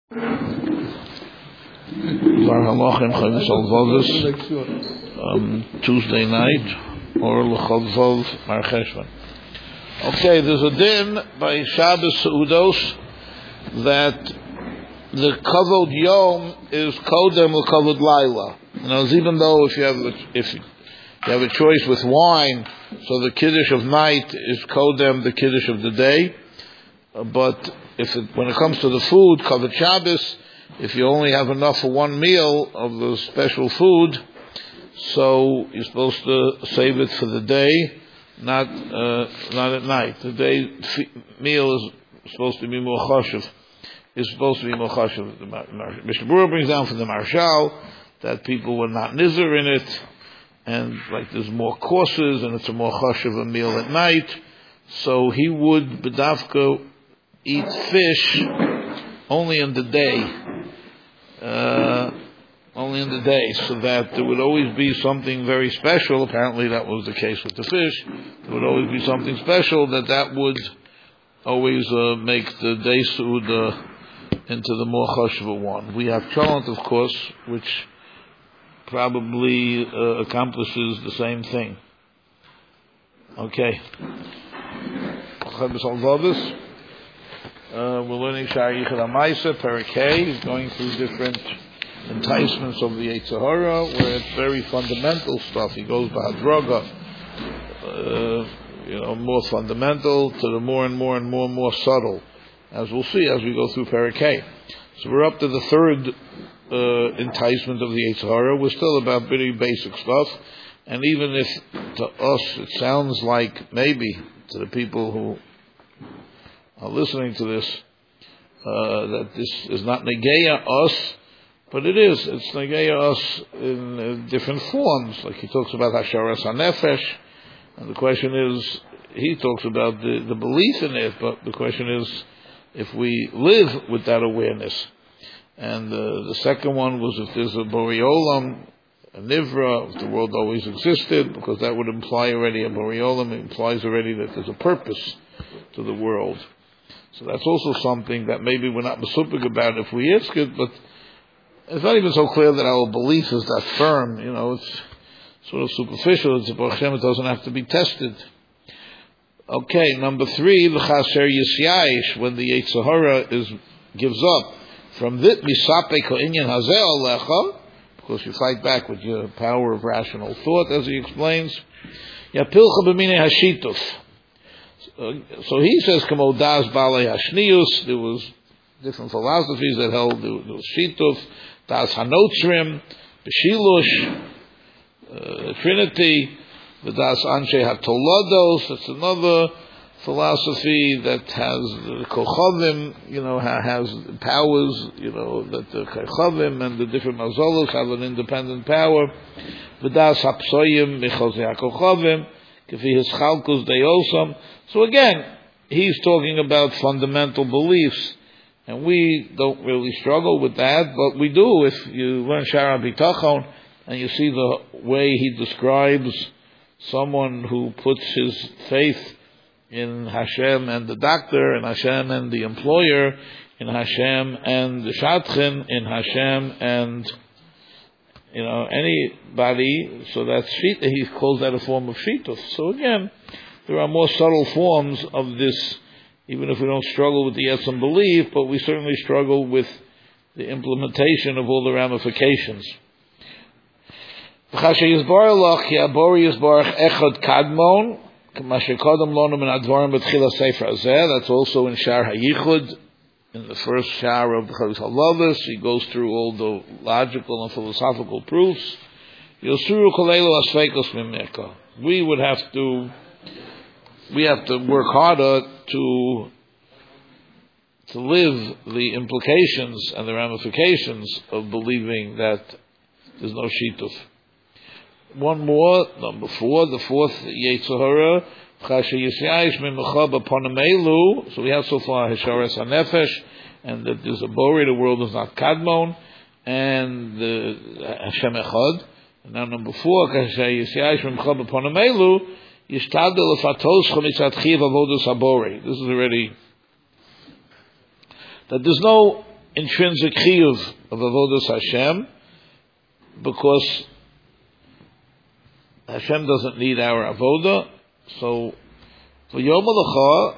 Tuesday night, or L'Chavvav Mar Cheshvan. Okay, there's a din by Shabbos Seudos that the Kavod Yom is Kodem L'Kavod Laila. Even though if you have a choice with wine, so the Kiddush of night is Kodem, the Kiddush of the day. But when it comes to the food, Kavod Shabbos, if you only have enough for one meal of the special food, so you're supposed to save it for the day, not at night. The day meal is supposed to be more chashuv. It's supposed to be more chashuv. Mishnah Berurah brings down from the Marshal that people were not nizar in it, and like there's more courses, and it's a more chashuv a meal at night. So he would bedavka eat fish only in the day. Only in the day, so that there would always be something very special. Apparently that was the case with the fish. There would always be something special that would always make the day su'udah into the more chashva one. We have cholent, of course, which probably accomplishes the same thing. Okay. We're learning Sha'ar Yichud HaMaaseh, Perek Hey. He's going through different enticements of the Yetzer Hara, where it's very fundamental stuff. He goes b'hadraga, more fundamental to the more and more subtle, as we'll see as we go through Perek Hey. So we're up to the third enticement of the Yetzer Hara. We're still about very basic stuff, and even if to us it sounds like maybe to the people who are listening to this that this is not negeya us, but it is. It's negeya us in different forms. Like he talks about Hasharas HaNefesh, and the question is, he talks about the belief in it, but the question is, if we live with that awareness. And the second one was if there's a Borei Olam, a Nivra, if the world always existed, because that would imply already a Borei Olam, it implies already that there's a purpose to the world. So that's also something that maybe we're not mesupik about if we ask it, but it's not even so clear that our belief is that firm. It's sort of superficial. It's Baruch Hashem, it doesn't have to be tested. Okay, number 3, l'chasher yisyayish, when the Yetzer Hara gives up from this misapek ha'inyan hazeh alecha, because you fight back with your power of rational thought, as he explains. Yapilcha b'minei hashituf. So he says, Kamo das balei hashnius, there was different philosophies that held there was shituf, das hanotzrim, b'shilush, Trinity, the das anshe hatolados, that's another philosophy that has the kochavim, has powers, that the kochavim and the different mazolos have an independent power. V'das hapsoyim mechozei hakochavim, kefi his chalkus deyosam. So again, he's talking about fundamental beliefs, and we don't really struggle with that, but we do if you learn Sha'ar HaBitachon and you see the way he describes someone who puts his faith in Hashem and the doctor, in Hashem and the employer, in Hashem and the Shadchan, in Hashem and anybody. So that's shita. He calls that a form of shituf. So again, there are more subtle forms of this, even if we don't struggle with the Yetzim belief, but we certainly struggle with the implementation of all the ramifications. That's also in Sha'ar HaYichud, in the first Sha'ar of the Chovos HaLevavos. He goes through all the logical and philosophical proofs. We have to work harder to live the implications and the ramifications of believing that there's no shituf. One more, number 4, the fourth Yetzer Hara. So we have so far Hasharas HaNefesh, and that there's a Borei, the world is not Kadmon, and the Hashem Echad. And now number 4, this is already that there's no intrinsic chiyuv of avodas Hashem, because Hashem doesn't need our avodah. So for Yom HaLacha,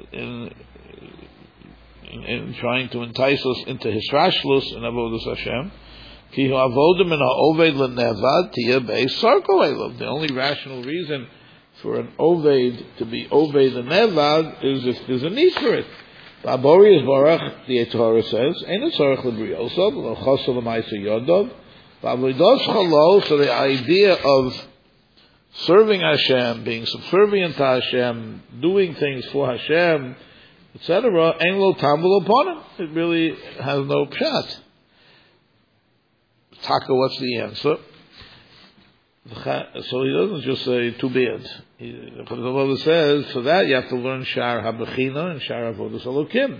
in trying to entice us into hisrashlus and avodas Hashem, ki hu avodah min ha'oved lenevad tiyeh beis sarko elav. The only rational reason for an oved to be oved and nevad is if there's a need for it. Ba'abori is barach, the Torah says, ein tzarich lebriosov, lo chosel l'maisa yodov, ba'avodos chalo, so the idea of serving Hashem, being subservient to Hashem, doing things for Hashem, etc., ein lo tam v'lo ponim. It really has no pshat. Taka, what's the answer? So he doesn't just say too bad. The Chazal says for that you have to learn Shar HaBechina and Shar Avodas Elokim.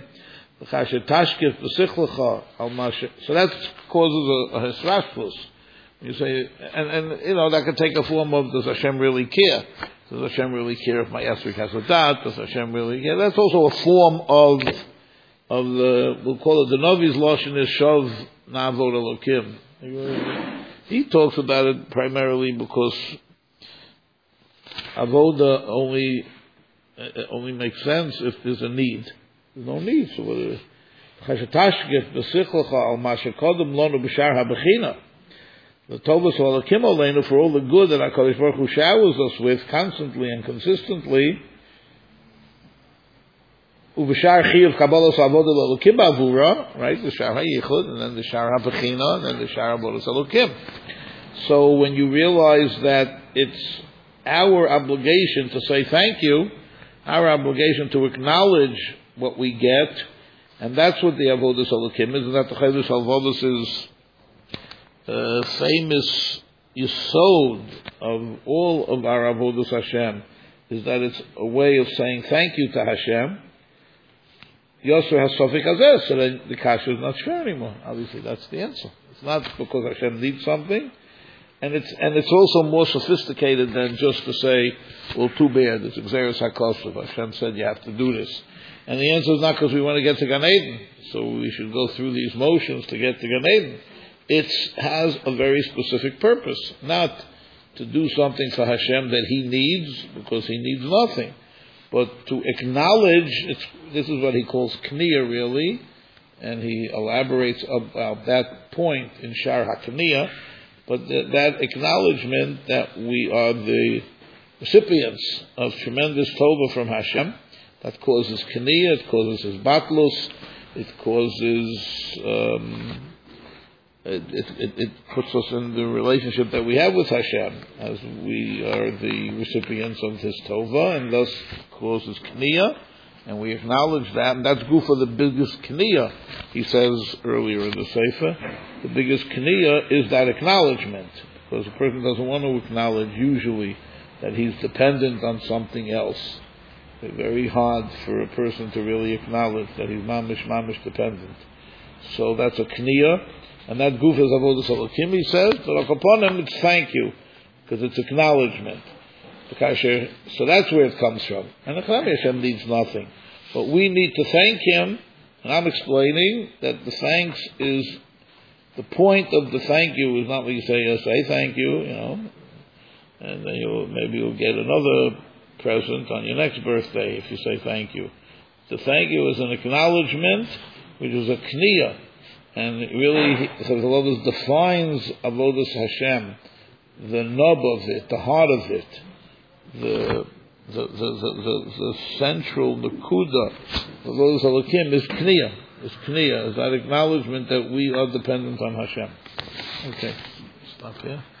So that causes a hisrashlus. You say, and that could take a form of, does Hashem really care? Does Hashem really care if my esrog has a dat? Does Hashem really care? That's also a form of the, we'll call it the Navi's Lashon is Shav Na'avod Elokim. He talks about it primarily because avoda only makes sense if there's a need. There's no need. So the tovas halakim aleinu, for all the good that HaKadosh Baruch Hu showers us with constantly and consistently. Ubeshar chiyuv kabbalas avoda l'elokim b'avura, right? The shar hayichud, and then the shar habechina, and then the shar avodas elokim. So when you realize that it's our obligation to say thank you, our obligation to acknowledge what we get, and that's what the avodas elokim is, and that the Chayvus Avodas is famous yesod of all of our avodas Hashem, is that it's a way of saying thank you to Hashem. Yosef has sofik azeh, so then the kasha is not sure anymore. Obviously, that's the answer. It's not because Hashem needs something, and it's also more sophisticated than just to say, well, too bad, it's Xeris HaKosov. Hashem said you have to do this. And the answer is not because we want to get to Gan Eden, so we should go through these motions to get to Gan Eden. It has a very specific purpose, not to do something for Hashem that He needs, because He needs nothing. But to acknowledge, this is what he calls Kniya really, and he elaborates about that point in Shar HaKniya, but that acknowledgement that we are the recipients of tremendous tova from Hashem, that causes Kniya, it causes Hisbatlus, it causes, it puts us in the relationship that we have with Hashem, as we are the recipients of His tova, and thus causes Kniya, and we acknowledge that, and that's Gufa, the biggest Kniya. He says earlier in the Sefer, the biggest Kniya is that acknowledgement, because a person doesn't want to acknowledge usually that he's dependent on something else. It's very hard for a person to really acknowledge that he's mamish dependent. So that's a Kniya. And that goof is avodas elokim, he says, but upon him it's thank you, because it's acknowledgement. So that's where it comes from. And Hashem needs nothing. But we need to thank Him, and I'm explaining that the thanks is, the point of the thank you is not what you say thank you, and then maybe you'll get another present on your next birthday if you say thank you. The thank you is an acknowledgement, which is a Kniya. And really, so the Lord defines avodas Hashem, the nub of it, the heart of it, the central, the kuda, avodas Elokim is Kniya. Is that acknowledgement that we are dependent on Hashem. Okay, stop here.